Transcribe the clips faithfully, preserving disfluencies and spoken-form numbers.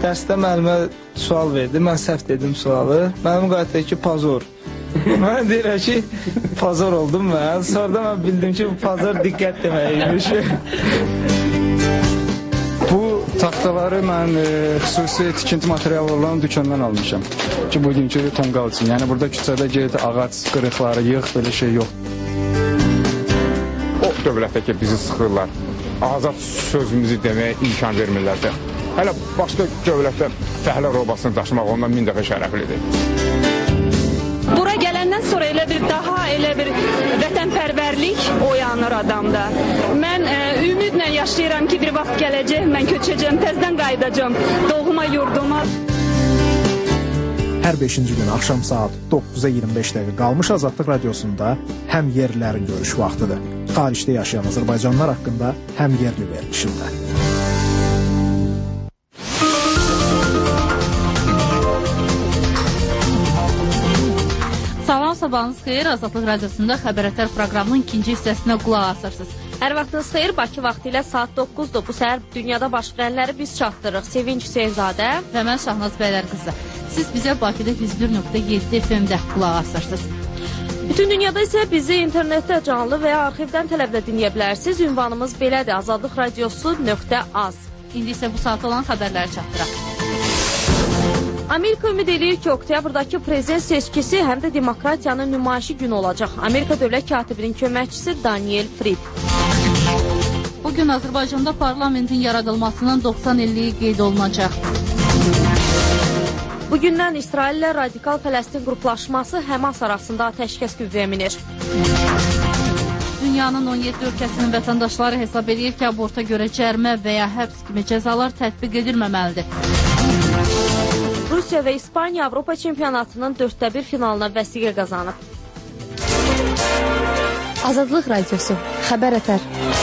dərsdə müəllimə sual verdi, mən səhv dedim sualı. Müəllim qayıtdı ki, pozor. Mən deyirəm ki, pozor oldum mən. Sonra mən bildim ki, pozor diqqət deməkmiş. Bu taxtaları mən e, xüsusi tikinti materialı olan dükkandan almışam. Ki, bugünkü tonqal üçün. Yəni, burada küçədə get, ağac qırıqları yığ, belə şey yox. O dövlətdə ki, bizi sıxırlar. Azad sözümüzü deməyə imkan vermirlərsə. Hələ başqa dövlətdə fəhlə robasını daşımaq ondan min dəfə şərəflidir. Bura gələndən sonra elə bir daha elə bir vətənpərvərlik oyanır adamda. Mən e, ümidlə yaşayıram ki, bir vaxt gələcək, mən köçəcəm, təzdən qayıdacam doğma yurduma. Hər beşinci gün axşam saat doqquza iyirmi beş dəqiqə qalmış Azadlıq Radiosunda həm yerlilərin görüş vaxtıdır. Xaricdə yaşayan Azərbaycanlılar haqqında həm yerli verilişində. Salam, sabahınız xeyir. Azadlıq Radiosunda Xəbərətər proqramının ikinci hissəsinə qulaq asırsınız. Hər vaxtınız xeyir, Bakı vaxtı ilə saat doqquzdur. Bu səhər dünyada baş verənləri biz çatdırırıq. Sevinç Hüseynzadə və mən Şahnaz Bəylər qızı. Siz bizə Bakıda yüz bir nöqtə yeddi F M-də qulaq asırsınız. Bütün dünyada isə bizi internetdə canlı və ya arxivdən tələblə dinləyə bilərsiniz. Ünvanımız belədir, azadlıq radiosu nöqtə az. İndi isə bu saat olan xəbərləri çatdıraq. Amerika ümid edir ki, oktyabrdakı prezident seçkisi həm də demokratiyanın nümayişi günü olacaq. Amerika dövlət katibinin köməkçisi Daniel Fried. Bugün Azərbaycanda parlamentin yaradılmasının doxsan illiyi qeyd olunacaq. Bugündən İsraillə radikal Fələstin qruplaşması Həmas arasında atəşkəs qüvvəyə minir. Dünyanın on yeddi ölkəsinin vətəndaşları hesab edir ki, aborta görə cərimə və ya həbs kimi cəzalar tətbiq edilməməlidir. Rusiya və İspaniya Avropa çempionatının dörddə bir finalına vəsiqə qazanıb. Azadlıq Radiosu, Xəbərətər.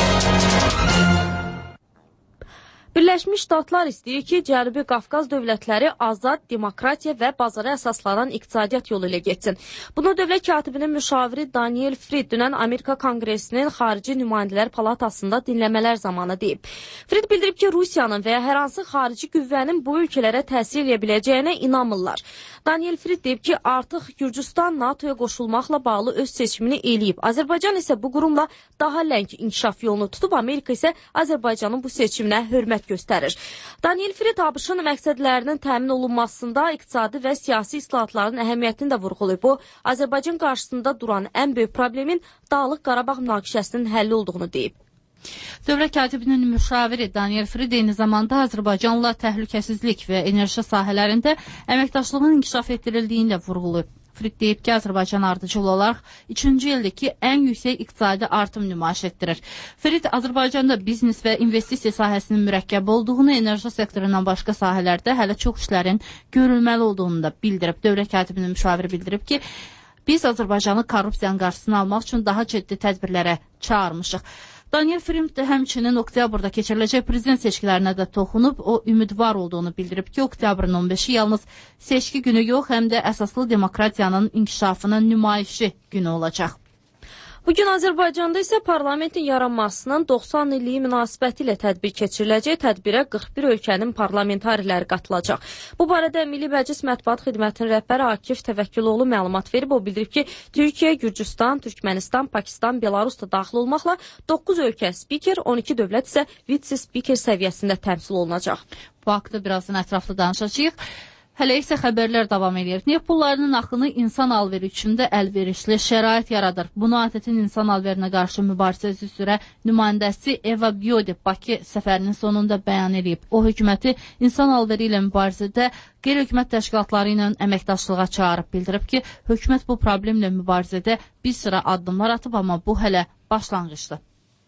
Birləşmiş Ştatlar istəyir ki, Cənubi Qafqaz dövlətləri azad, demokratiya və bazara əsaslanan iqtisadiyyat yolu ilə getsin. Bunu dövlət katibinin müşaviri Daniel Fried dünən Amerika Konqresinin Xarici Nümayəndələr Palatasında dinləmələr zamanı deyib. Fried bildirib ki, Rusiyanın və ya hər hansı xarici qüvvənin bu ölkələrə təsir edə biləcəyinə inanmırlar. Daniel Fried deyib ki, artıq Gürcüstan NATOya qoşulmaqla bağlı öz seçimini eləyib. Azərbaycan isə bu qurumla daha ləng inkişaf yolunu tutub, Amerika isə Azərbaycanın bu seçiminə hörmət göstərir. Daniel Fried ABŞ-ın məqsədlərinin təmin olunmasında iqtisadi və siyasi islahatların əhəmiyyətini də vurğulayıb. O, Azərbaycan qarşısında duran ən böyük problemin Dağlıq Qarabağ münaqişəsinin həlli olduğunu deyib. Dövlət katibinin müşaviri Daniel Fried eyni zamanda Azərbaycanla təhlükəsizlik və enerji sahələrində əməkdaşlığın inkişaf etdirildiyini də vurğulayıb. Fried deyib ki, Azərbaycan ardıcıl olaraq üçüncü ildəki ən yüksək iqtisadi artım nümayiş etdirir. Fried Azərbaycanda biznes və investisiya sahəsinin mürəkkəb olduğunu, enerji sektorundan başqa sahələrdə hələ çox işlərin görülməli olduğunu da bildirib. Dövlət katibinin müşaviri bildirib ki, biz Azərbaycanı korrupsiyanın qarşısını almaq üçün daha ciddi tədbirlərə çağırmışıq. Daniel Fried həmçinin oktyabrda keçiriləcək prezident seçkilərinə də toxunub, o ümidvar olduğunu bildirib ki, oktyabrın on beşi yalnız seçki günü yox, həm də əsaslı demokratiyanın inkişafının nümayişi günü olacaq. Bugün Azərbaycanda isə parlamentin yaranmasının doxsan illiyi münasibəti ilə tədbir keçiriləcək. Tədbirə qırx bir ölkənin parlamentariləri qatılacaq. Bu barədə Milli Məclis Mətbuat Xidmətinin rəhbəri Akif Təvəkküloğlu məlumat verib. O bildirib ki, Türkiyə, Gürcüstan, Türkmənistan, Pakistan, Belarus da daxil olmaqla doqquz ölkə spiker, on iki dövlət isə vitse-spiker səviyyəsində təmsil olunacaq. Bu haqda birazdan ətraflı danışacağıq. Hələ isə xəbərlər davam edir. Neft pullarının axını insan alveri üçündə əlverişli şərait yaradır. Bunu A T T-nin insan alverinə qarşı mübarizə üzrə nümayəndəsi Eva Biodi Bakı səfərinin sonunda bəyan edib. O, hökuməti insan alveri ilə mübarizədə qeyri-hökumət təşkilatları ilə əməkdaşlığa çağırıb. Bildirib ki, hökumət bu problemlə mübarizədə bir sıra addımlar atıb, amma bu hələ başlanğıcdır.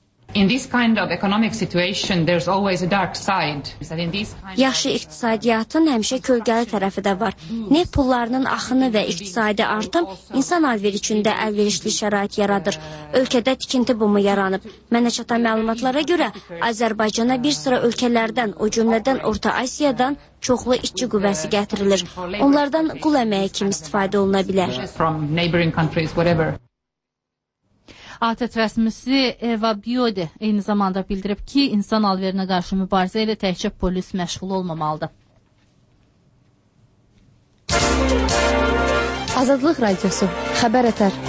In this kind of economic situation, there's always a dark side. Yaxşı iqtisadiyyatın həmişə kölgəli tərəfi də var. Neft pullarının axını və iqtisadi artım insan alveri üçündə əlverişli şərait yaradır. Ölkədə tikinti bumu yaranıb. Mənə çatan məlumatlara görə Azərbaycana bir sıra ölkələrdən, o cümlədən Orta Asiyadan çoxlu işçi qüvvəsi gətirilir. Onlardan qul əməyi kimi istifadə oluna bilər. A T T rəsmisi Eva Biodi eyni zamanda bildirib ki, insan alverinə qarşı mübarizə ilə təkcə polis məşğul olmamalıdır. Azadlıq Radiosu, xəbər ətər.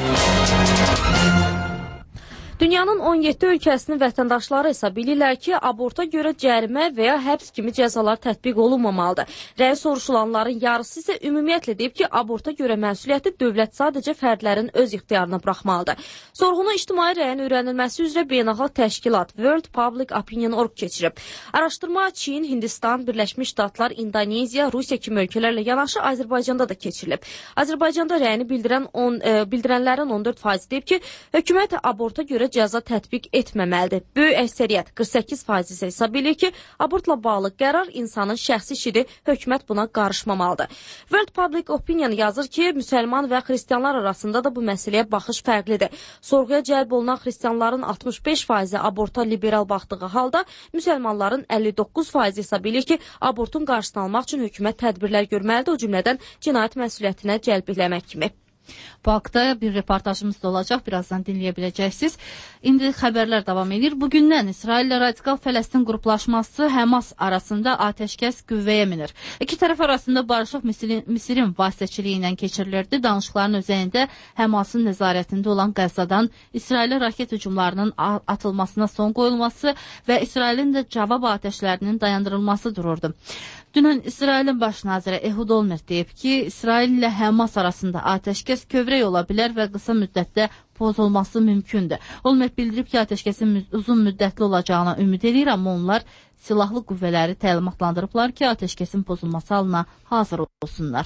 Dünyanın on yeddi ölkəsinin vətəndaşları isə bilirlər ki, aborta görə cərimə və ya həbs kimi cəzalar tətbiq olunmamalıdır. Rəy soruşulanların yarısı isə ümumiyyətlə deyib ki, aborta görə məsuliyyəti dövlət sadəcə fərdlərin öz ixtiyarına buraxmalıdır. Sorğunu ictimai rəyin öyrənilməsi üzrə beynəlxalq təşkilat World Public Opinion orq keçirib. Araşdırma Çin, Hindistan, Birləşmiş Ştatlar, İndoneziya, Rusiya kimi ölkələrlə yanaşı Azərbaycanda da keçirilib. Azərbaycanda rəyini bildirən on, e, bildirənlərin on dörd faizi deyib ki, hökumət aborta görə cəza tətbiq etməməlidir. Böyük əksəriyyət qırx səkkiz faiz isə hesab edir ki, abortla bağlı qərar insanın şəxsi işidir, hökumət buna qarışmamalıdır. World Public Opinion yazır ki, müsəlman və xristianlar arasında da bu məsələyə baxış fərqlidir. Sorğuya cəlb olunan xristianların altmış beş faizi aborta liberal baxdığı halda, müsəlmanların əlli doqquz faizi hesab edir ki, abortun qarşısını almaq üçün hökumət tədbirlər görməlidir, o cümlədən cinayət məsuliyyətinə cəlb eləmək kimi. Bu haqda bir reportajımız da olacaq, birazdan dinləyə biləcəksiniz. İndi xəbərlər davam edir. Bugündən İsrail ilə radikal Fələstin qruplaşması Həmas arasında atəşkəs qüvvəyə minir. İki tərəf arasında barışıq Misirin, Misirin vasitəçiliyi ilə keçirilirdi. Danışıqların özəyində Həmasın nəzarətində olan Qəzzadan İsrailə raket hücumlarının atılmasına son qoyulması və İsrailin də cavab atəşlərinin dayandırılması dururdu. Dünən İsrailin baş naziri Ehud Olmert deyib ki, İsrail ilə Həmas arasında atəşkəs kövrək ola bilər və qısa müddətdə pozulması mümkündür. Olmert bildirib ki, atəşkəsin uzun müddətli olacağına ümid edir, amma onlar silahlı qüvvələri təlimatlandırıblar ki, atəşkəsin pozulması halına hazır olsunlar.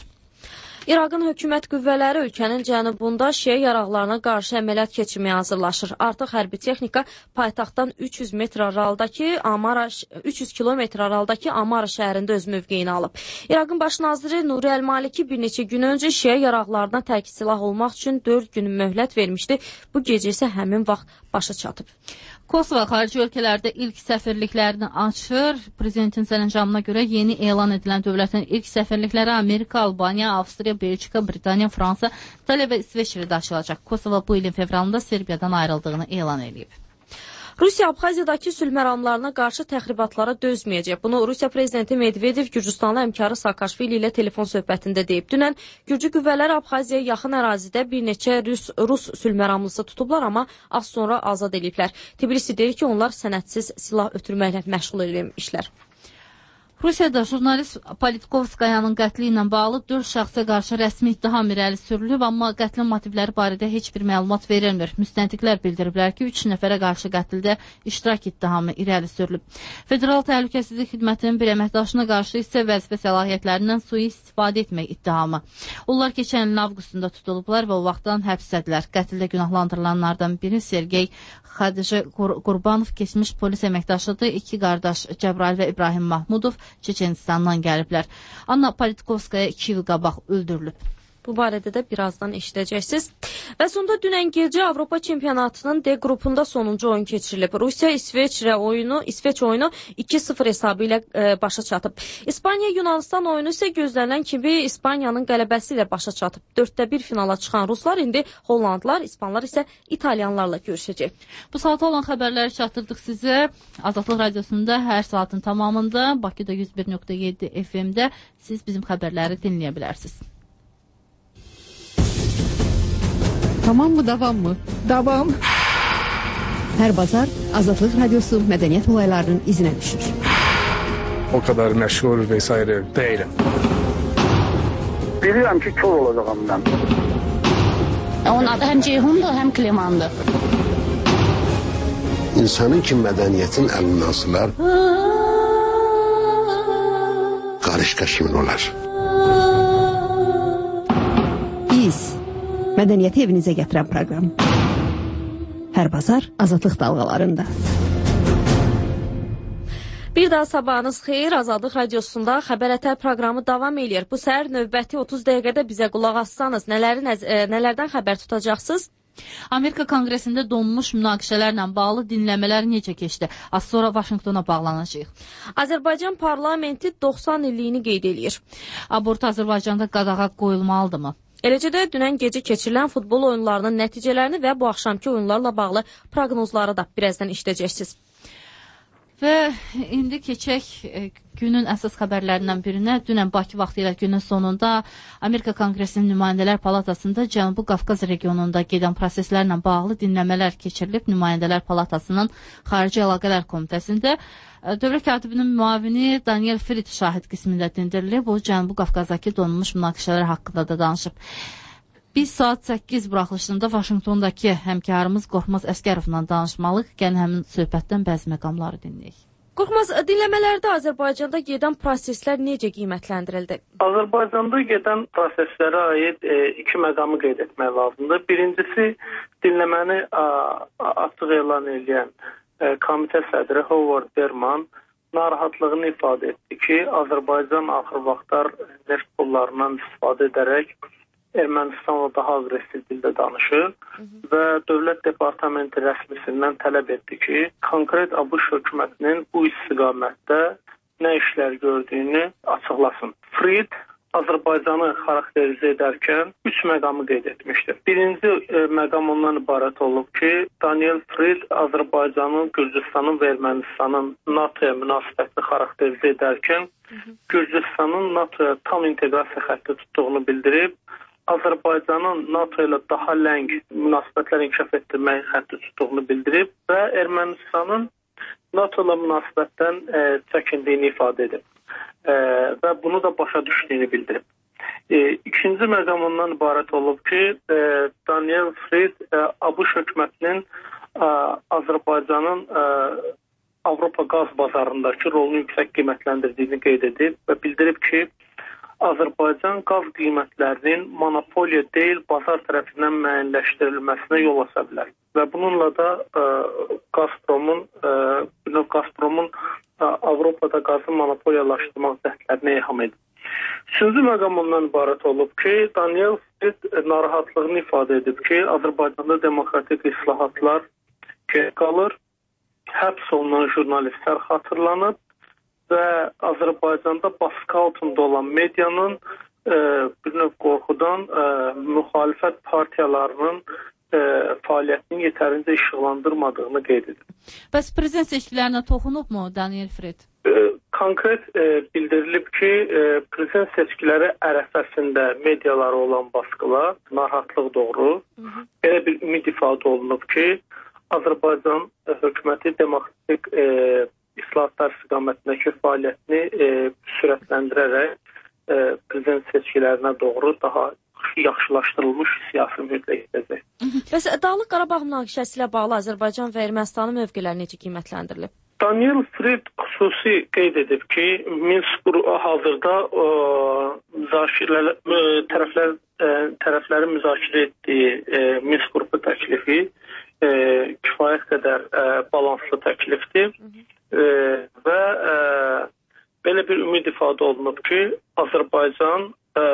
İraqın hökumət qüvvələri ölkənin cənubunda şiə yaraqlarına qarşı əməliyyat keçirməyə hazırlaşır. Artıq hərbi texnika paytaxtdan üç yüz metr aralıdakı Amara üç yüz kilometr aralıdakı Amara şəhərində öz mövqeyini alıb. İraqın baş naziri Nuri Əl-Maliki bir neçə gün öncə şiə yaraqlarına tərk silah olmaq üçün dörd gün möhlət vermişdi. Bu gecə isə həmin vaxt başa çatıb. Kosovo xarici ölkələrdə ilk səfirliklərini açır. Prezidentin sərəncamına görə yeni elan edilən dövlətin ilk səfirlikləri Amerika, Albaniya, Avstriya, Belçika, Britaniya, Fransa, İtaliya və İsveçrədə açılacaq. Kosovo bu ilin fevralında Serbiyadan ayrıldığını elan edib. Rusiya Abxaziyadakı sülh məramlarına qarşı təxribatlara dözməyəcək. Bunu Rusiya prezidenti Medvedev Gürcüstanlı həmkarı Saakashvili ilə telefon söhbətində deyib. Dünən Gürcü qüvvələri Abxaziyaya yaxın ərazidə bir neçə Rus, Rus sülh məramlısı tutublar, amma az sonra azad ediblər. Tbilisi deyir ki, onlar sənədsiz silah ötürməklə məşğul edilmişlər. Rusiyada jurnalist Politkovskayanın qətli ilə bağlı dörd şəxsə qarşı rəsmi ittiham irəli sürülüb, amma qətlin motivləri barədə heç bir məlumat verilmir. Müstəntiqlər bildiriblər ki, üç nəfərə qarşı qətldə iştirak ittihamı irəli sürülüb. Federal Təhlükəsizlik Xidmətinin bir əməkdaşına qarşı isə vəzifə səlahiyyətlərindən sui-istifadə etmək ittihamı. Onlar keçən ilin avqustunda tutulublar və o vaxtdan həbsdədirlər. Qətldə günahlandırılanlardan biri Sergey Xadici Qurbanov keçmiş polis əməkdaşıdır. İki qardaş Cəbrail və İbrahim Mahmudov Çeçenistandan gəliblər. Anna Politkovskaya iki il qabaq öldürülüb. Bu barədə də birazdan eşidəcəksiniz. Və sonda dünən gecə Avropa çempionatının D qrupunda sonuncu oyun keçirilib. Rusiya İsveçrə oyunu, İsveç oyunu iki sıfır hesabı ilə e, başa çatıb. İspaniya Yunanistan oyunu isə gözlənilən kimi İspaniyanın qələbəsi ilə başa çatıb. dörddə bir finala çıxan ruslar indi Hollandlar, İspanlar isə İtalyanlarla görüşəcək. Bu saata olan xəbərləri çatdırdıq sizə. Azadlıq Radiosunda hər saatın tamamında Bakıda yüz bir nöqtə yeddi F M-də siz bizim xəbərləri dinləyə bilərsiniz. Tamam mı, davam mı? Davam. Hər bazar Azadlıq Radiosu mədəniyyət olaylarının izinə düşür. O kadar məşğul vesaire değilim. Bilirəm ki, kör olacağım mən. Onun adı həm Ceyhundur, həm Klemandır. İnsanın ki, mədəniyyətin əlindən sılar, qarışqa kimin olar? Biz mədəniyyəti evinizə gətirən proqram. Hər bazar Azadlıq dalğalarında. Bir daha sabahınız xeyir. Azadlıq Radiosunda Xəbər Ətər proqramı davam edir. Bu səhər növbəti otuz dəqiqədə bizə qulaq assanız nələri, e, nələrdən xəbər tutacaqsınız? Amerika Konqresində donmuş münaqişələrlə bağlı dinləmələr necə keçdi? Az sonra Vaşinqtona bağlanacağıq. Azərbaycan parlamenti doxsan illiyini qeyd edir. Abort Azərbaycanda qadağa qoyulmalıdırmı? Eləcə də dünən gecə keçirilən futbol oyunlarının nəticələrini və bu axşamki oyunlarla bağlı proqnozları da birazdan işləyəcəksiniz. Və indi keçək günün əsas xəbərlərindən birinə. Dünən Bakı vaxtı ilə günün sonunda Amerika Konqresinin Nümayəndələr Palatasında Cənubi Qafqaz regionunda gedən proseslərlə bağlı dinləmələr keçirilib. Nümayəndələr Palatasının Xarici Əlaqələr Komitəsində Dövlət katibinin müavini Daniel Frid şahid qismində dindirilib. O, Cənubi Qafqazdakı donmuş münaqişələr haqqında da danışıb. Biz saat səkkiz buraxılışında Vaşinqtondakı həmkarımız Qorxmaz Əskərovla danışmalıyıq. Gəlin həmin söhbətdən bəzi məqamları dinləyək. Qorxmaz, dinləmələrdə Azərbaycanda gedən proseslər necə qiymətləndirildi? Azərbaycanda gedən proseslərə aid e, iki məqamı qeyd etmək lazımdır. Birincisi, dinləməni a, a, açıq elan edən e, komitə sədri Howard Berman narahatlığını ifadə etdi ki, Azərbaycan axır vaxtlar neft pullarından istifadə edərək Ermənistanla daha aqressiv dildə danışır və Dövlət Departamenti rəsmisindən tələb etdi ki, konkret ABŞ hökumətinin bu istiqamətdə nə işlər gördüyünü açıqlasın. Frid Azərbaycanı xarakterizə edərkən üç məqamı qeyd etmişdir. Birinci e, məqam ondan ibarət olub ki, Daniel Frid Azərbaycanın, Gürcüstanın və Ermənistanın NATOya münasibətini xarakterizə edərkən Gürcüstanın NATOya tam inteqrasiya xətti tutduğunu bildirib, Azərbaycanın NATO ilə daha ləng münasibətlər inkişaf etdirməyi xətti tutduğunu bildirib və Ermənistanın NATO ilə münasibətdən e, çəkindiyini ifadə edib e, və bunu da başa düşdüyünü bildirib. E, ikinci məqam ondan ibarət olub ki, e, Daniel Frid e, ABŞ hökumətinin e, Azərbaycanın e, Avropa qaz bazarındakı rolunu yüksək qiymətləndirdiyini qeyd edib və bildirib ki, Azərbaycan qaz qiymətlərinin monopoliya deyil, bazar tərəfindən müəyyənləşdirilməsinə yol aça bilər. Və bununla da ə, Gazpromun, ə, Gazpromun ə, Avropada qazı monopoliyalaşdırmaq cəhdlərini eham edir. Üçüncü məqam ondan ibarət olub ki, Daniel Frid narahatlığını ifadə edib ki, Azərbaycanda demokratik islahatlar geri qalır, həbs olunan jurnalistlər xatırlanıb və Azərbaycanda baskı altında olan medianın e, bir növ qorxudan e, müxalifət partiyalarının e, fəaliyyətini yetərincə işıqlandırmadığını qeyd edir. Bəs prezident seçkilərinə toxunubmu Daniel Frid? E, konkret e, bildirilib ki, e, prezident seçkiləri ərəfəsində medialara olan baskılar narahatlıq doğru. Belə bir ümid ifadə olunub ki, Azərbaycan e, hökuməti demokratik e, İslahatlar istiqamətindəki fəaliyyətini e, sürətləndirərək e, prezident seçkilərinə doğru daha yaxşılaşdırılmış siyasi mühitlə gedəcək. Bəs Dağlıq Qarabağ münaqişəsi ilə bağlı Azərbaycan və Ermənistanın mövqeləri necə qiymətləndirilib? Daniel Frid xüsusi qeyd edib ki, Minsk hazırda e, müzakirələr, e, tərəflər, e, tərəflərin müzakirə etdiyi e, Minsk qrupu təklifi e, kifayət qədər e, balanslı təklifdir. E, və e, belə bir ümid ifadə olunub ki, Azərbaycan e,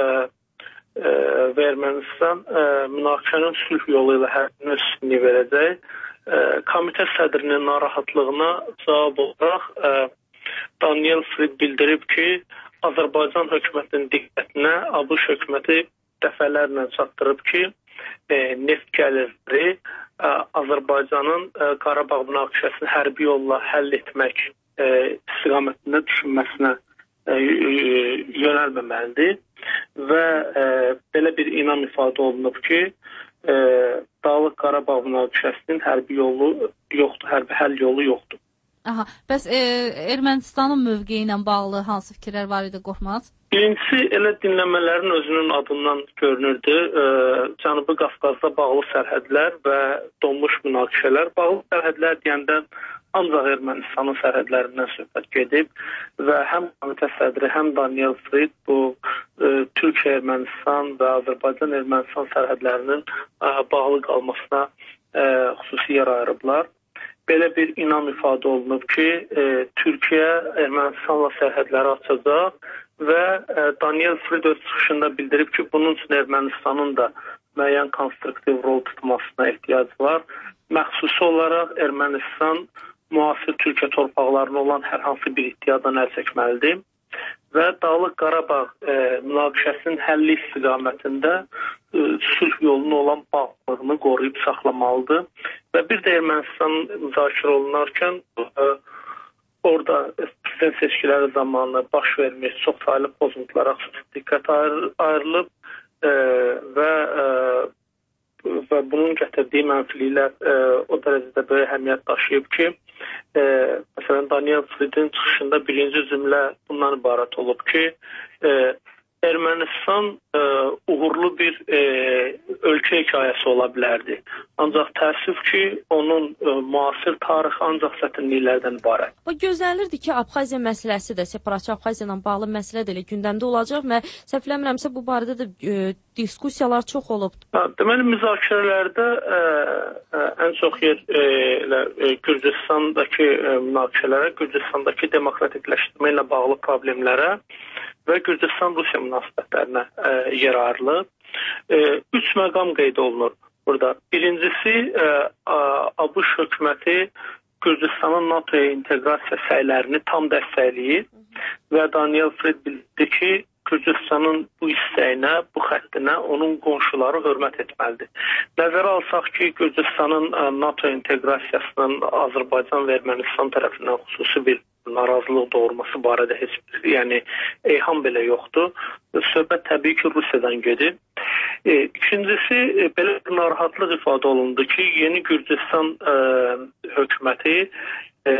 e, və Ermənistan e, münaqişənin sülh yolu ilə həllini üstünlüyü verəcək. E, komitə sədrinin narahatlığına cavab olaraq e, Daniel Frid bildirib ki, Azərbaycan hökumətinin diqqətinə ABŞ hökuməti dəfələrlə çatdırıb ki, e, neft gəlirləri Azərbaycanın Qarabağ münaqişəsini hərbi yolla həll etmək e, istiqamətində düşünməsinə e, yönəlməməlidir və e, belə bir inam ifadə olunub ki, e, Dağlıq Qarabağ münaqişəsinin hərbi yolu yoxdur, hərbi həll yolu yoxdur. Aha, bəs e, Ermənistanın mövqeyi ilə bağlı hansı fikirlər var idi, Qorxmaz? Birincisi, elə dinləmələrin özünün adından görünürdü. E, Cənubi Qafqazda bağlı sərhədlər və donmuş münaqişələr. Bağlı sərhədlər deyəndə ancaq Ermənistanın sərhədlərindən söhbət gedib və həm komitə sədri, həm Daniel Frid bu e, Türkiyə-Ermənistan və Azərbaycan-Ermənistan sərhədlərinin e, bağlı qalmasına e, xüsusi yer ayırıblar. Belə bir inam ifadə olunub ki, e, Türkiyə Ermənistanla sərhədləri açacaq və e, Daniel Frid öz çıxışında bildirib ki, bunun üçün Ermənistanın da müəyyən konstruktiv rol tutmasına ehtiyac var. Məxsusi olaraq Ermənistan müasir Türkiyə torpaqlarına olan hər hansı bir iddiadan əl çəkməlidir və Dağlıq Qarabağ e, münaqişəsinin həlli istiqamətində e, sülh yoluna olan bağlılığını qoruyub saxlamalıdır və bir də Ermənistan müzakirə olunarkən e, burada prezident seçkiləri zamanı baş vermiş çox saylı pozuntulara xüsusi diqqət ayrılıb e, və e, və bunun gətirdiyi mənfiliklər e, o dərəcədə böyük əhəmiyyət daşıyıb ki, e, məsələn, Daniel Fridin çıxışında birinci cümlə bundan ibarət olub ki, e, Ermənistan e, uğurlu bir e, ölkə hekayəsi ola bilərdi. Ancaq təəssüf ki, onun e, müasir tarixi ancaq çətinliklərdən ibarət. Bu gözlənilirdi ki, Abxaziya məsələsi də, separatçı Abxaziya ilə bağlı məsələ də elə gündəmdə olacaq və səhv eləmirəmsə bu barədə də e, diskussiyalar çox olub. Deməli, müzakirələrdə e, e, ən çox yer e, e, Gürcüstandakı e, münaqişələrə, Gürcüstandakı demokratikləşdirmə ilə bağlı problemlərə və Gürcüstan-Rusiya münasibətlərinə e, yer ayrılıb. E, üç məqam qeyd olunur burada. Birincisi, e, ABŞ hökuməti Gürcüstanın NATOya inteqrasiya səylərini tam dəstəkləyir və Daniel Frid bildirdi ki, Gürcüstanın bu istəyinə, bu xəttinə onun qonşuları hörmət etməlidir. Nəzərə alsaq ki, Gürcüstanın NATO inteqrasiyasının Azərbaycan və Ermənistan tərəfindən xüsusi bir narazılıq doğurması barədə heç bir, yəni eyham belə yoxdur. Söhbət təbii ki, Rusiyadan gedir. E, ikincisi, e, belə bir narahatlıq ifadə olundu ki, yeni Gürcüstan e, hökuməti e,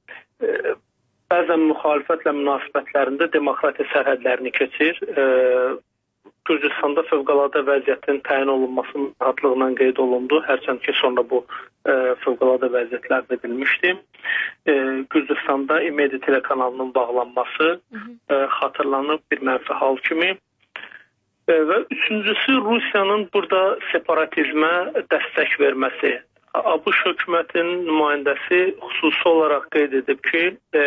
e, bəzən müxalifətlə münasibətlərində demokratiya sərhədlərini keçir. E, Gürcüstanda fövqəladə vəziyyətin təyin olunması narahatlığından qeyd olundu. Hərçənd ki, sonra bu e, fövqəladə vəziyyətlər edilmişdi. E, Gürcüstanda İMEDİ telekanalının bağlanması e, xatırlanıb bir mənfi hal kimi. E, və üçüncüsü, Rusiyanın burada separatizmə dəstək verməsi. ABŞ hökumətinin nümayəndəsi xüsusi olaraq qeyd edib ki, e,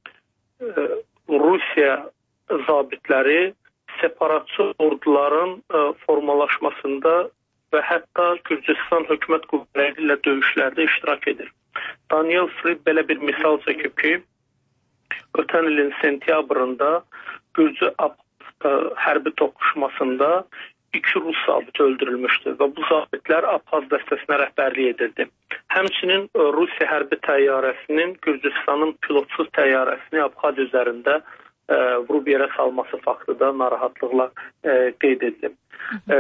e, Rusiya zabitləri separatçı orduların e, formalaşmasında və hətta Gürcüstan hökumət qüvvələri ilə döyüşlərdə iştirak edir. Daniel Frid belə bir misal çəkib ki, ötən ilin sentyabrında Gürcü e, hərbi toqquşmasında iki Rus zabit öldürülmüşdü və bu zabitlər Abxaz dəstəsinə rəhbərlik edirdi. Həmçinin e, Rusiya hərbi təyyarəsinin Gürcüstanın pilotsuz təyyarəsini Abxaz üzərində e, vurub yerə salması faktı da narahatlıqla e, qeyd edilib. E,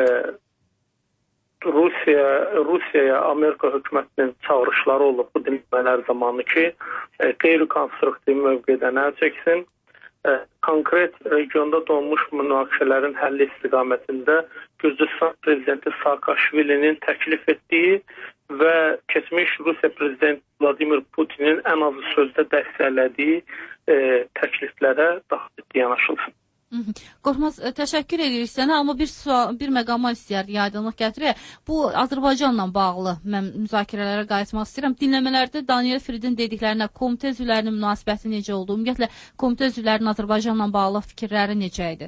Rusiya, Rusiyaya Amerika hökumətinin çağırışları olub bu dinləmələr zamanı ki, e, qeyri-konstruktiv mövqedən əl çəksin. E, konkret regionda donmuş münaqişələrin həlli istiqamətində Gürcüstan prezidenti Saakashvilinin təklif etdiyi və keçmiş Rusiya prezidenti Vladimir Putinin ən azı sözdə dəstəklədiyi e, təkliflərə daha ciddi yanaşılsın. Qorxmaz, təşəkkür edirik sənə, amma bir sual, bir məqama istəyərdik, aydınlıq gətirək. Bu Azərbaycanla bağlı mən müzakirələrə qayıtmaq istəyirəm. Dinləmələrdə Daniel Fridin dediklərinə komitə üzvlərinin münasibəti necə oldu? Ümumiyyətlə komitə üzvlərinin Azərbaycanla bağlı fikirləri necə idi?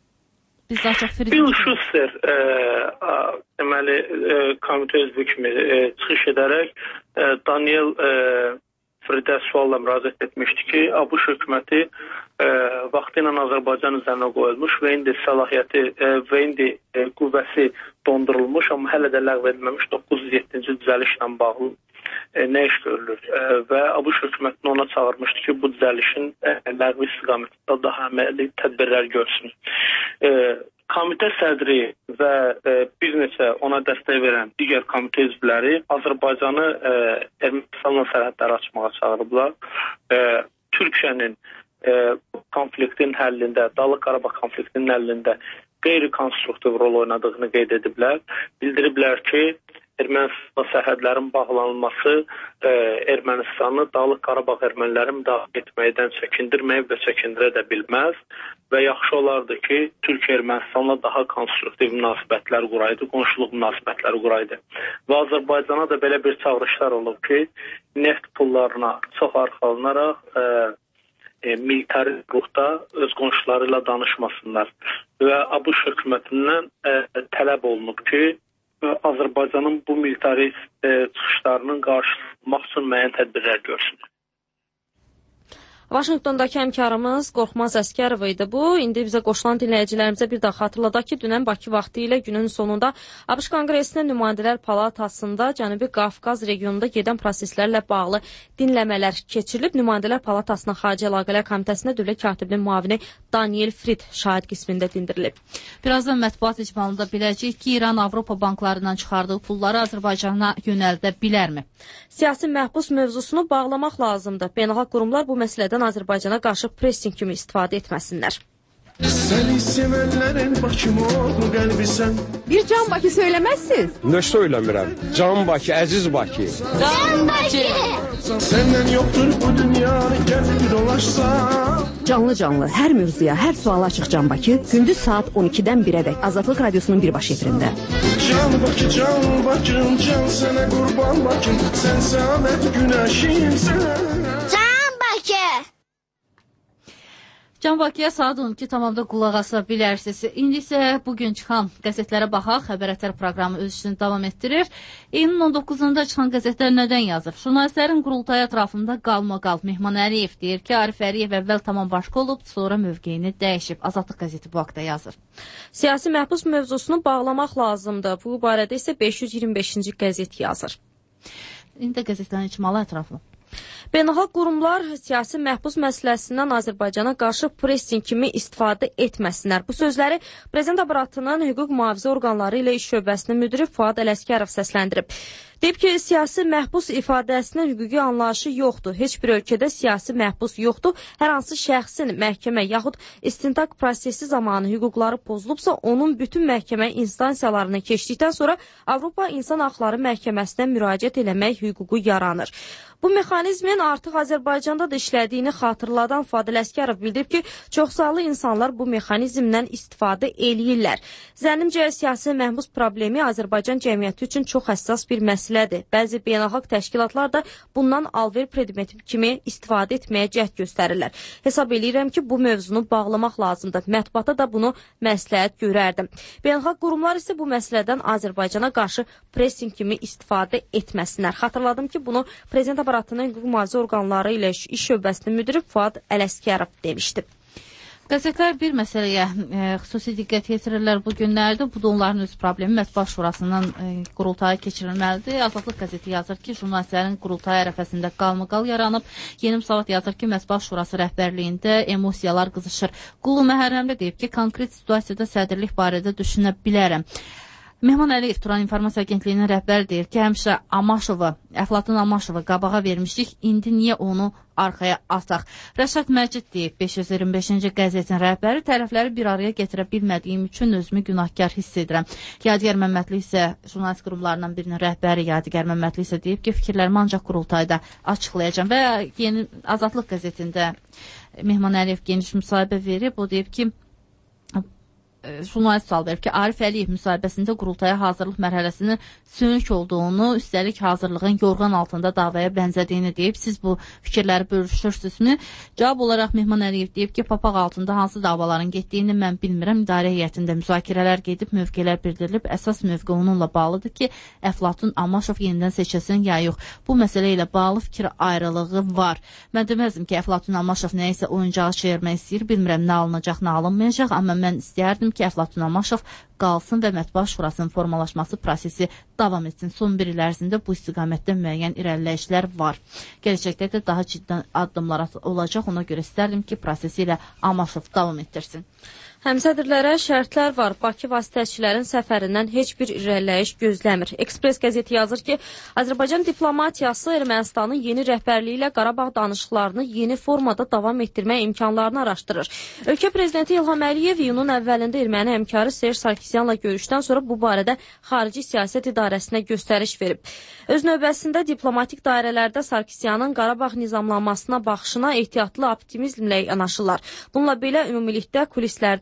Biz daha çox Fridin... Bill Schuster e, a, deməli e, komitə üzvü kimi e, çıxış edərək e, Daniel e, Fridə sualla müraciət etmişdi ki, ABŞ hökuməti e, vaxtı ilə Azərbaycan üzərinə qoyulmuş və indi səlahiyyəti e, və indi e, qüvvəsi dondurulmuş, amma hələ də ləğv edilməmiş doqquz yüz yeddinci düzəlişlə bağlı e, nə iş görülür e, və ABŞ hökumətini ona çağırmışdı ki, bu düzəlişin e, ləğvi istiqamətində daha əməli tədbirlər görsün. E, Komitə sədri və e, bir neçə ona dəstək verən digər komitə üzvləri Azərbaycanı e, Ermənistanla sərhədləri açmağa çağırıblar. E, Türkiyənin e, konfliktin həllində, Dağlıq Qarabağ konfliktinin həllində qeyri-konstruktiv rol oynadığını qeyd ediblər. Bildiriblər ki, Ermənistanla sərhədlərin bağlanılması e, Ermənistanı Dağlıq Qarabağ erməniləri müdafiə etməkdən çəkindirməyib və çəkindirə də bilməz və yaxşı olardı ki, Türkiyə Ermənistanla daha konstruktiv münasibətlər quraydı, qonşuluq münasibətləri quraydı. Və Azərbaycana da belə bir çağırışlar olub ki, neft pullarına çox arxalanaraq e, e, militari ruhda öz qonşuları ilə danışmasınlar. Və ABŞ hökumətindən e, tələb olunub ki, Azərbaycanın bu militarist e, çıxışlarının qarşılanmaq üçün müəyyən tədbirlər görsün. Vaşinqtondakı həmkarımız Qorxmaz Əskərov idi bu. İndi bizə qoşulan dinləyicilərimizə bir daha xatırladaq ki, dünən Bakı vaxtı ilə günün sonunda ABŞ Konqresinin Nümayəndələr Palatasında Cənubi Qafqaz regionunda gedən proseslərlə bağlı dinləmələr keçirilib. Nümayəndələr Palatasının Xarici Əlaqələr Komitəsində dövlət katibinin müavini Daniel Frid şahid qismində dindirilib. Birazdan mətbuat icmalında biləcəyik ki, İran Avropa banklarından çıxardığı pulları Azərbaycana yönəldə bilərmi? Siyasi məhbus mövzusunu bağlamaq lazımdır. Beynəlxalq qurumlar bu məsələdən Azərbaycana qarşı pressing kimi istifadə etməsinlər. Seni sevenlerin başım oldu qəlbi sən. Bir Can Bakı söyləməzsiniz? Nə söyləmirəm? Can Bakı, əziz Bakı. Can Bakı! Səndən yoxdur bu dünya, gəlib dolaşsa. Canlı canlı, hər mövzuya, hər suala açıq Can Bakı, gündüz saat on ikidən birədək Azadlıq Radyosunun birbaş efirində. Can Bakı, Can Bakım, can sənə qurban Bakım, sən səadət günəşimsən. Can Bakı! Can Bakıya saat on iki tamamda qulaq asa bilərsiniz. İndi isə bugün çıxan qəzetlərə baxaq. Xəbər Ətər proqramı öz işini davam etdirir. İyunun on doqquzunda çıxan qəzetlər nədən yazır? Jurnalistlərin qurultayı ətrafında qalmaqal. Mehman Əliyev deyir ki, Arif Əliyev əvvəl tamam başqa olub, sonra mövqeyini dəyişib. Azadlıq qəzeti bu haqda yazır. Siyasi məhbus mövzusunu bağlamaq lazımdır. Bu barədə isə beş yüz iyirmi beşinci qəzet yazır. İndi qəzetlərin icmalı ətrafı. Beynəlxalq qurumlar siyasi məhbus məsələsindən Azərbaycana qarşı pressing kimi istifadə etməsinlər. Bu sözləri Prezident aparatının hüquq mühafizə orqanları ilə iş şöbəsinin müdiri Fuad Ələskərov səsləndirib. Deyib ki, siyasi məhbus ifadəsinin hüquqi anlayışı yoxdur. Heç bir ölkədə siyasi məhbus yoxdur. Hər hansı şəxsin məhkəmə yaxud istintaq prosesi zamanı hüquqları pozulubsa, onun bütün məhkəmə instansiyalarına keçdikdən sonra Avropa İnsan Haqları Məhkəməsinə müraciət eləmək hüququ yaranır. Bu mexanizmin artıq Azərbaycanda da işlədiyini xatırladan Fuad Ələskərov bildirib ki, çoxsaylı insanlar bu mexanizmdən istifadə eləyirlər. Zənnimcə, siyasi məhbus problemi Azərbaycan cəmiyyəti üçün çox həssas bir məsələdir. Bəzi beynəlxalq təşkilatlar da bundan alver predmeti kimi istifadə etməyə cəhd göstərirlər. Hesab eləyirəm ki, bu mövzunu bağlamaq lazımdır. Mətbuata da bunu məsləhət görərdim. Beynəlxalq qurumlar isə bu məsələdən Azərbaycana qarşı pressing kimi istifadə etməsinlər. Xatırladım ki, bunu Prezident aparatının hüquq mühafizə orqanları ilə iş şöbəsinin müdiri Fuad Ələskərov demişdi. Qəzetlər bir məsələyə e, xüsusi diqqət yetirirlər bu günlərdə. Bu da onların öz problemi. Mətbuat Şurasının e, qurultayı keçirilməlidir. Azadlıq qəzeti yazır ki, jurnalistlərin qurultayı ərəfəsində qalmaqal yaranıb. Yeni Müsavat yazır ki, Mətbuat Şurası rəhbərliyində emosiyalar qızışır. Qulu Məhərrəmli deyib ki, konkret situasiyada sədrlik barədə düşünə bilərəm. Mehman Əliyev Turan İnformasiya Agentliyinin rəhbəri deyir ki, həmişə Amaşovu, Əflatun Amaşovu qabağa vermişdik, indi niyə onu arxaya ataq? Rəşad Məcid deyib, beş yüz iyirmi beşinci qəzetin rəhbəri, tərəfləri bir araya getirə bilmədiyim üçün özümü günahkar hiss edirəm. Yadigar Məmmədli isə jurnalist qurumlarından birinin rəhbəri Yadigar Məmmədli isə deyib ki, fikirlərimi ancaq qurultayda açıqlayacağım. Və yeni Azadlıq qəzetində Mehman Əliyev geniş müsahibə verib, o deyib ki, jurnalist sual verib ki, Arif Əliyev müsahibəsində qurultaya hazırlıq mərhələsinin sönük olduğunu, üstəlik hazırlığın yorğan altında davaya bənzədiyini deyib. Siz bu fikirləri bölüşürsünüzmü? Cavab olaraq Mehman Əliyev deyib ki, papaq altında hansı davaların getdiyini mən bilmirəm. İdarə heyətində müzakirələr gedib, mövqelər bildirilib. Əsas mövqe onunla bağlıdır ki, Əflatun Amaşov yenidən seçilsin ya yox. Bu məsələ ilə bağlı fikir ayrılığı var. Mən deməzdim ki, Əflatun Amaşov nəyisə oyuncağı çevirmək istəyir. Bilmirəm nə alınacaq, nə alınmayacaq, amma mən istəyərdim ki, Əflatun Amaşov qalsın və Mətbuat Şurasının formalaşması prosesi davam etsin. Son bir il ərzində bu istiqamətdə müəyyən irəliləyişlər var. Gələcəkdə də daha ciddi addımlar olacaq. Ona görə istərdim ki, prosesi ilə Amaşov davam etdirsin. Həmsədrlərə şərtlər var. Bakı vasitəçilərin səfərindən heç bir irəliləyiş gözləmir. Ekspres qəzeti yazır ki, Azərbaycan diplomatiyası Ermənistanın yeni rəhbərliyi ilə Qarabağ danışıqlarını yeni formada davam etdirmək imkanlarını araşdırır. Ölkə prezidenti İlham Əliyev iyunun əvvəlində erməni həmkarı Serj Sarkisyanla görüşdən sonra bu barədə xarici siyasət idarəsinə göstəriş verib. Öz növbəsində diplomatik dairələrdə Sarkisyanın Qarabağ nizamlanmasına baxışına ehtiyatlı optimizmlə yanaşırlar. Bununla belə ümumilikdə kulislərdə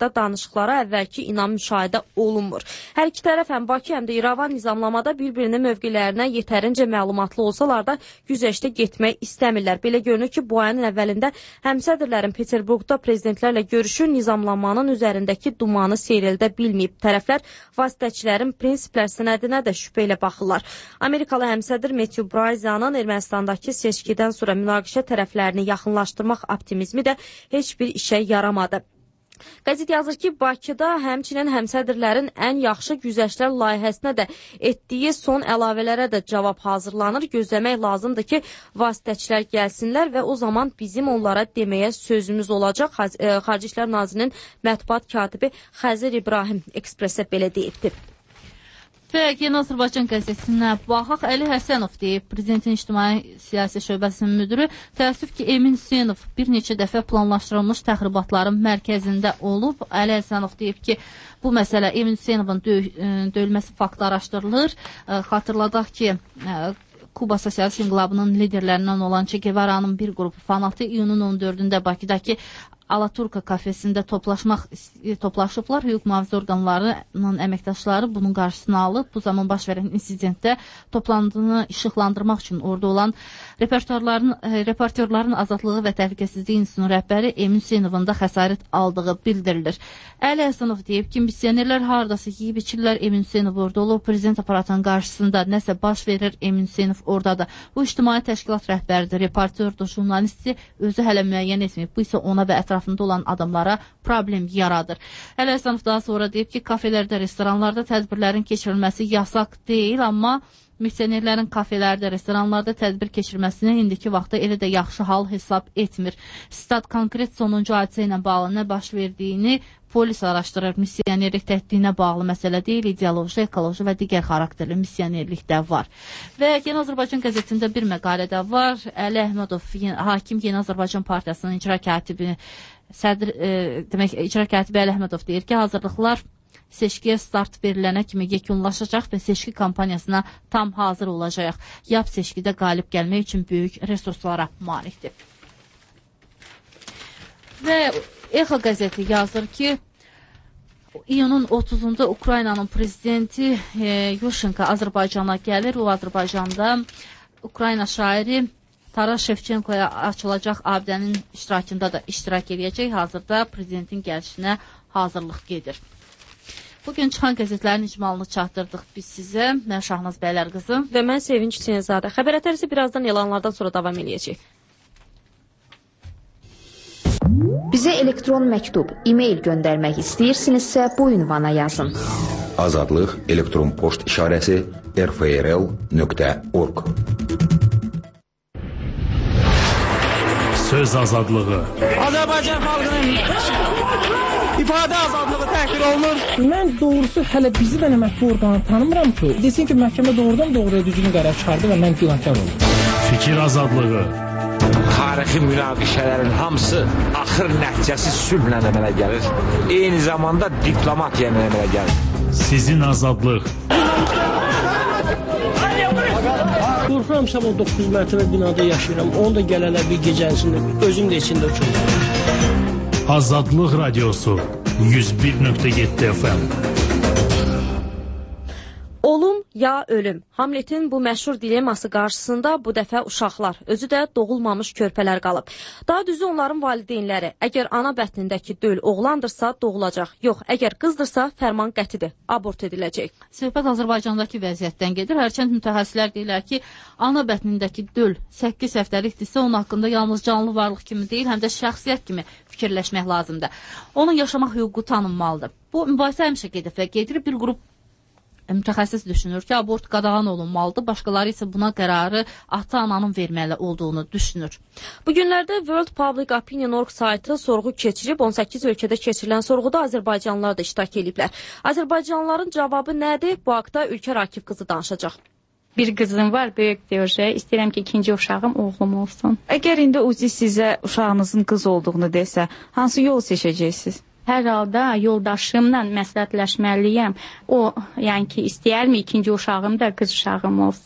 barədə danışıqlara əvvəlki inam müşahidə olunmur. Hər iki tərəf həm Bakı, həm də İrəvan nizamlamada bir-birinin mövqelərinə yetərincə məlumatlı olsalar da güzəştə getmək istəmirlər. Belə görünür ki, bu ayın əvvəlində həmsədrlərin Peterburqda prezidentlərlə görüşü nizamlamanın üzərindəki dumanı seyrəldə bilməyib. Tərəflər vasitəçilərin prinsiplər sənədinə də şübhə ilə baxırlar. Amerikalı həmsədr Matthew Bryanın Ermənistandakı seçkidən sonra münaqişə tərəflərini yaxınlaşdırmaq optimizmi də heç bir işə yaramadı. Qəzet yazır ki, Bakıda həmçinin həmsədrlərin ən yaxşı güzəştlər layihəsinə də etdiyi son əlavələrə də cavab hazırlanır. Gözləmək lazımdır ki, vasitəçilər gəlsinlər və o zaman bizim onlara deməyə sözümüz olacaq. Xarici İşlər Nazirinin mətbuat katibi Xəzir İbrahim Ekspresə belə deyibdir. Və Yeni Azərbaycan qəzetinə baxaq, Əli Həsənov deyib, Prezidentin İctimai Siyasi Şöbəsinin müdürü, təəssüf ki, Emin Hüseynov bir neçə dəfə planlaşdırılmış təxribatların mərkəzində olub. Əli Həsənov deyib ki, bu məsələ Emin Hüseynovun döy döyülməsi faktı araşdırılır. Xatırladaq ki, Kuba Sosialist İnqilabının liderlərindən olan Che Guevara'nın bir qrupu fanatı iyunun on dördündə Bakıdakı Alaturka kafesində toplaşmaq toplaşıblar. Hüquq mühafizə orqanlarının əməkdaşları bunun qarşısını alıb. Bu zaman baş verən insidentdə toplandığını işıqlandırmaq üçün orada olan reportyorların, reportyorların Azadlığı və Təhlükəsizlik İnstitutunun rəhbəri Emin Hüseynovun da xəsarət aldığı bildirilir. Əli Həsənov deyib ki, misionerlər haradasa yeyib içirlər, Emin Hüseynov orada olub, prezident aparatının qarşısında nəsə baş verir, Emin Hüseynov oradadır. Bu ictimai təşkilat rəhbəridir, reportyordur, jurnalisti özü hələ müəyyən etməyib. Bu isə ona və ətrafında olan adamlara problem yaradır. Əli Həsənov daha sonra deyib ki, kafelərdə, restoranlarda tədbirlərin keçirilməsi yasaq deyil, amma misionerlərin kafelərdə, restoranlarda tədbir keçirməsini indiki vaxtda elə də yaxşı hal hesab etmir. Stat konkret sonuncu hadisə ilə bağlı nə baş verdiyini polis araşdırır. Misionerlik təhdidinə bağlı məsələ deyil, ideoloji, ekoloji və digər xarakterli misionerlik də var. Və Yeni Azərbaycan qəzetində bir məqalə də var. Əli Əhmədov, hakim Yeni Azərbaycan Partiyasının icra katibi, sədr, e, demək, icra katibi Əli Əhmədov deyir ki, hazırlıqlar seçkiyə start verilənə kimi yekunlaşacaq və seçki kampaniyasına tam hazır olacaq. Yap seçkidə qalib gəlmək üçün böyük resurslara malikdir. Və Exa qəzeti yazır ki, iyunun otuzunda Ukraynanın prezidenti e, Yushchenko Azərbaycana gəlir. O Azərbaycanda Ukrayna şairi Taras Shevchenko'ya açılacaq abidənin iştirakında da iştirak edəcək. Hazırda prezidentin gəlişinə hazırlıq gedir. Bugün çıxan qəzetlərin icmalını çatdırdıq biz sizə. Mən Şahnaz Bəylər qızı və mən Sevinç Hüseynzadə. Xəbər ətərisi birazdan elanlardan sonra davam edəcək. Bizə elektron məktub, e-mail göndərmək istəyirsinizsə bu ünvana yazın. Azadlıq elektron poçt işarəsi r f r l nöqtə org. Söz azadlığı. Azərbaycan xalqının ifadə azadlığı təhqir olunur. Mən doğrusu hələ bizi də mətbu orqanı tanımıram ki, desin ki, məhkəmə doğrudan doğruya düzgün qərar çıxardı və mən günahkar oldum. Fikir azadlığı. Tarixi münaqişələrin hamısı axır nəticəsi sülhlə əmələ gəlir. Eyni zamanda diplomatiya əmələ gəlir. Sizin azadlıq. Qorxuram, sabah doqquz mərtəbə binada yaşayıram. Onu da gələlər bir gecənsində, özüm də içində uçurum. Azadlıq radiosu yüz bir nöqtə yeddi F M. Olum ya ölüm. Hamletin bu məşhur dileması qarşısında bu dəfə uşaqlar, özü də doğulmamış körpələr qalıb. Daha düzü onların valideynləri, əgər ana bətnindəki döl oğlandırsa doğulacaq. Yox, əgər qızdırsa fərman qətidir, abort ediləcək. Söhbət Azərbaycandakı vəziyyətdən gedir. Hərçənd mütəxəssislər deyirlər ki, ana bətnindəki döl səkkiz həftəlikdirsə, onun haqqında yalnız canlı varlıq kimi deyil, həm də şəxsiyyət kimi fikirləşmək lazımdır. Onun yaşamaq hüququ tanınmalıdır. Bu mübahisə həmişə gedib və gedir. Bir qrup mütəxəssis düşünür ki, abort qadağan olunmalıdır, başqaları isə buna qərarı ata-ananın verməli olduğunu düşünür. Bu günlərdə World Public Opinion nöqtə org saytı sorğu keçirib, on səkkiz ölkədə keçirilən sorğuda Azərbaycanlılar da iştirak ediblər. Azərbaycanlıların cavabı nədir? Bu haqda Ülkər Akif qızı danışacaq. Bir qızım var, böyük Diyojə. İstəyirəm ki, ikinci uşağım oğlum olsun. Əgər indi uzi sizə uşağınızın qız olduğunu desə, hansı yol seçəcəksiniz? Hər halda yoldaşımla məsləhətləşməliyəm. O, yəni ki, istəyərmi ikinci uşağım da qız uşağım olsun.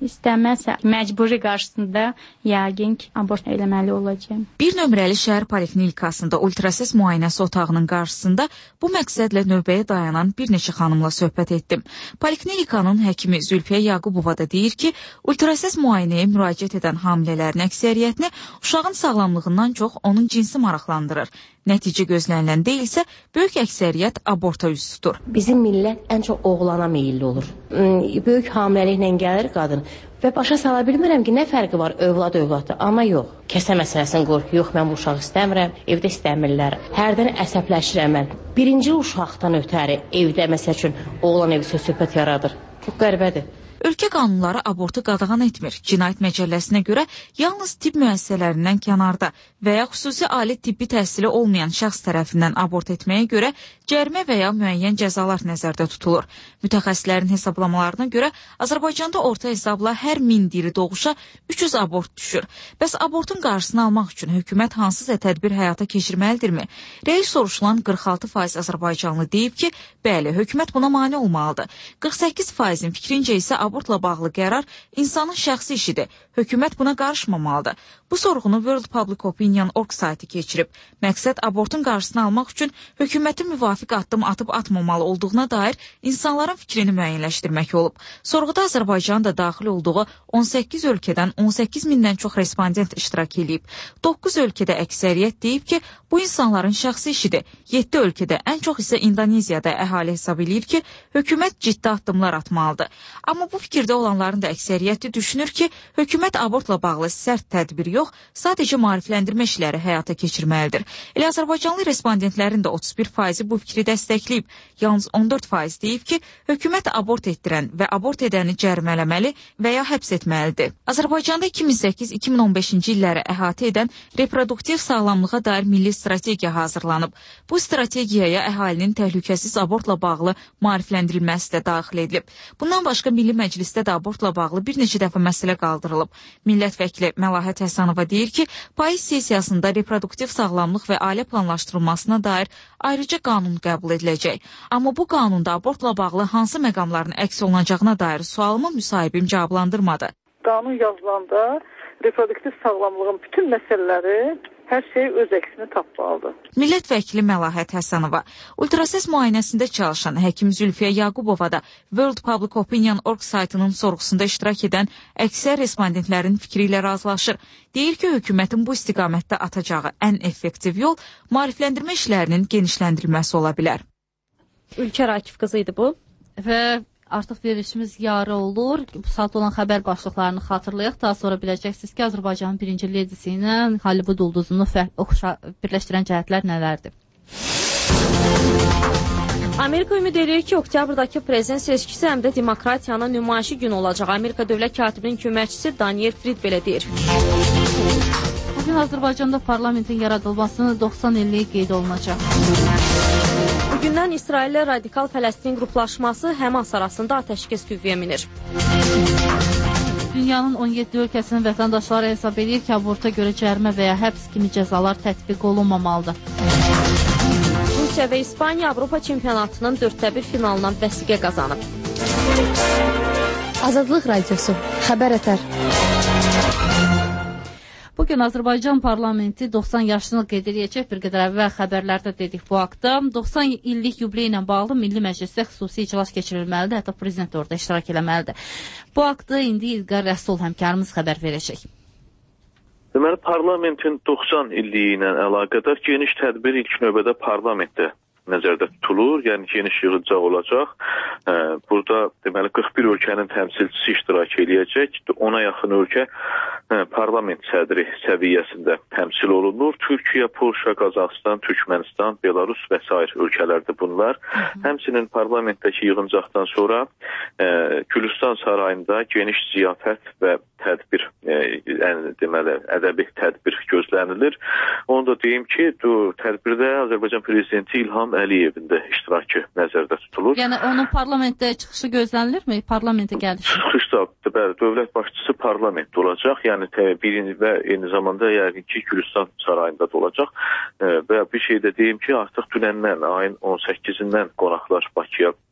İstəməzsə, məcburi qarşısında yəqin ki, abort eləməli olacağam. Bir nömrəli şəhər poliklinikasında ultrasəs müayinəsi otağının qarşısında bu məqsədlə növbəyə dayanan bir neçə xanımla söhbət etdim. Poliklinikanın həkimi Zülfiyə Yaqubova da deyir ki, ultrasəs müayinəyə müraciət edən hamilələrin əksəriyyətini uşağın sağlamlığından çox onun cinsi maraqlandırır. Nəticə gözlənilən deyilsə, böyük əksəriyyət aborta üz tutur. Bizim millət ən çox oğlana meyilli olur. Böyük hamiləliklə gəlir qadın və başa sala bilmirəm ki, nə fərqi var övlad övladda, amma yox. Kəsə məsələsini qorxu, yox mən bu uşağı istəmirəm, evdə istəmirlər. Hərdən əsəbləşirəm mən. Birinci uşaqdan ötəri evdə məsəl üçün oğlan evi söz-söhbət yaradır. Çox qəribədir. Ölkə qanunları abortu qadağan etmir. Cinayət Məcəlləsinə görə yalnız tibb müəssisələrindən kənarda və ya xüsusi ali tibbi təhsili olmayan şəxs tərəfindən abort etməyə görə cərimə və ya müəyyən cəzalar nəzərdə tutulur. Mütəxəssislərin hesablamalarına görə Azərbaycanda orta hesabla hər min diri doğuşa üç yüz abort düşür. Bəs abortun qarşısını almaq üçün hökumət hansısa tədbir həyata keçirməlidirmi? Reil soruşulan qırx altı faiz azərbaycanlı deyib ki, bəli, hökumət buna mane olmalıdır. qırx səkkiz faizin fikrincə isə abortla bağlı qərar insanın şəxsi işidir. Hökumət buna qarışmamalıdır. Bu sorğunu World Public Opinion nöqtə org saytı keçirib. Məqsəd abortun qarşısını almaq üçün hökumətin müvafiq addım atıb atmamalı olduğuna dair insanların fikrini müəyyənləşdirmək olub. Sorğuda Azərbaycanın da daxil olduğu on səkkiz ölkədən on səkkiz mindən çox respondent iştirak edib. doqquz ölkədə əksəriyyət deyib ki, bu insanların şəxsi işidir. yeddi ölkədə, ən çox isə İndoneziyada əhali hesab edir ki, hökumət ciddi addımlar atmalıdır. Amma bu fikirdə olanların da əksəriyyəti düşünür ki, hökumət abortla bağlı sərt tədbir yox, sadəcə maarifləndirmə işləri həyata keçirməlidir. Elə Azərbaycanlı respondentlərin də otuz bir faizi bu fikri dəstəkləyib. Yalnız on dörd faiz deyib ki, hökumət abort etdirən və abort edəni cərimələməli və ya həbs etməlidir. Azərbaycanda iki min səkkiz iki min on beşinci illəri əhatə edən reproduktiv sağlamlığa dair milli strategiya hazırlanıb. Bu strategiyaya əhalinin təhlükəsiz abortla bağlı maarifləndirilməsi də daxil edilib. Bundan başqa Milli Məclisdə də abortla bağlı bir neçə dəfə məsələ qaldırılıb. Millət vəkili Məlahət Həsənova deyir ki, payız sessiyasında reproduktiv sağlamlıq və ailə planlaşdırılmasına dair ayrıca qanun qəbul ediləcək. Amma bu qanunda abortla bağlı hansı məqamların əks olunacağına dair sualımı müsahibim cavablandırmadı. Qanun yazılanda reproduktiv sağlamlığın bütün məsələləri hər şey öz əksini tapmalıdır. Millət vəkili Məlahət Həsənova, ultrasəs müayinəsində çalışan həkim Zülfiyə Yaqubova da World Public Opinion nöqtə org saytının sorğusunda iştirak edən əksər respondentlərin fikri ilə razılaşır. Deyir ki, hökumətin bu istiqamətdə atacağı ən effektiv yol maarifləndirmə işlərinin genişləndirilməsi ola bilər. Ülkər Akif qızı idi bu. Və artıq verilişimiz yarı olur. Bu saat olan xəbər başlıqlarını xatırlayaq. Daha sonra biləcəksiniz ki, Azərbaycanın birinci ledisi ilə Hollywood ulduzunu birləşdirən cəhətlər nələrdir? Amerika ümid edir ki, oktyabrdakı prezident seçkisi həm də demokratiyanın nümayişi günü olacaq. Amerika dövlət katibinin köməkçisi Daniel Fried belə deyir. Bugün Azərbaycanda parlamentin yaradılmasının doxsan illiyi qeyd olunacaq. Bugündən İsraillə radikal Fələstin qruplaşması Həmas arasında atəşkəs qüvvəyə minir. Dünyanın on yeddi ölkəsinin vətəndaşları hesab edir ki, aborta görə cərimə və ya həbs kimi cəzalar tətbiq olunmamalıdır. Rusiya və İspaniya Avropa çempionatının dörddə bir finalından vəsiqə qazanıb. Azadlıq Radiosu, xəbər ətər. Bugün Azərbaycan parlamenti doxsan yaşını qeyd edəcək. Bir qədər əvvəl xəbərlərdə dedik bu haqda. doxsan illik yubileyi ilə bağlı Milli Məclisdə xüsusi iclas keçirilməlidir. Hətta prezident orada iştirak eləməlidir. Bu haqda indi İlqar Rəsul həmkarımız xəbər verəcək. Deməli, parlamentin doxsan illiyi ilə əlaqədar geniş tədbir ilk növbədə parlamentdə nəzərdə tutulur, yəni geniş yığıncaq olacaq. Burada deməli qırx bir ölkənin təmsilçisi iştirak eləyəcək. Ona yaxın ölkə parlament sədri səviyyəsində təmsil olunur. Türkiyə, Polşa, Qazaxıstan, Türkmənistan, Belarus və sair ölkələrdir bunlar. Həmçinin parlamentdəki yığıncaqdan sonra e, Gülüstan sarayında geniş ziyafət və tədbir, e, yəni deməli ədəbi tədbir gözlənilir. Onu da deyim ki, bu tədbirdə Azərbaycan prezidenti İlham Əliyevin də iştirakı nəzərdə tutulur. Yəni onun parlamentdə çıxışı gözlənilirmi? Parlamentə gəlişi? Çıxışda bəli, dövlət başçısı parlamentdə olacaq. Yəni birinci və eyni zamanda yəqin ki, Gülüstan sarayında da olacaq. E, və bir şey də deyim ki, artıq dünəndən ayın on səkkizindən qonaqlar Bakıya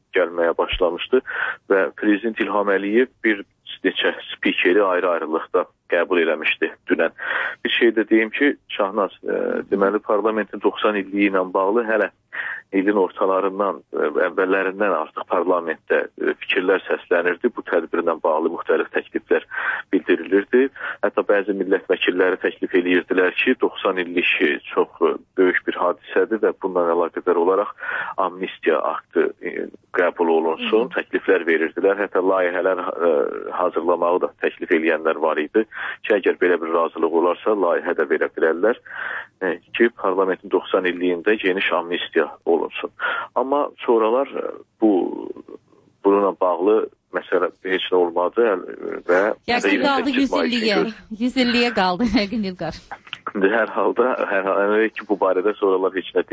gəlməyə başlamışdı və Prezident İlham Əliyev bir neçə spikeri ayrı-ayrılıqda qəbul eləmişdi dünən. Bir şey də deyim ki, Şahnaz, e, deməli parlamentin doxsan illiyi ilə bağlı hələ ilin ortalarından, əvvəllərindən artıq parlamentdə fikirlər səslənirdi. Bu tədbirlə bağlı müxtəlif təkliflər bildirilirdi. Hətta bəzi millət vəkilləri təklif edirdilər ki, doxsan illik çox böyük bir hadisədir və bundan əlaqədar olaraq amnistiya aktı qəbul olunsun. Hı. Təkliflər verirdilər. Hətta layihələr hazırlamağı da təklif edənlər var idi ki, əgər belə bir razılıq olarsa, layihə də verə bilərlər ki, parlamentin doxsan illiyində geniş amnistiya olunsun. Amma sonralar bu bununla bağlı məsələ heç nə olmadı və Yaxşı qaldı yüz illiyə. yüz illiyə qaldı Yəqin İlqar. Hər halda hər halda ki, bu barədə sonralar heç nə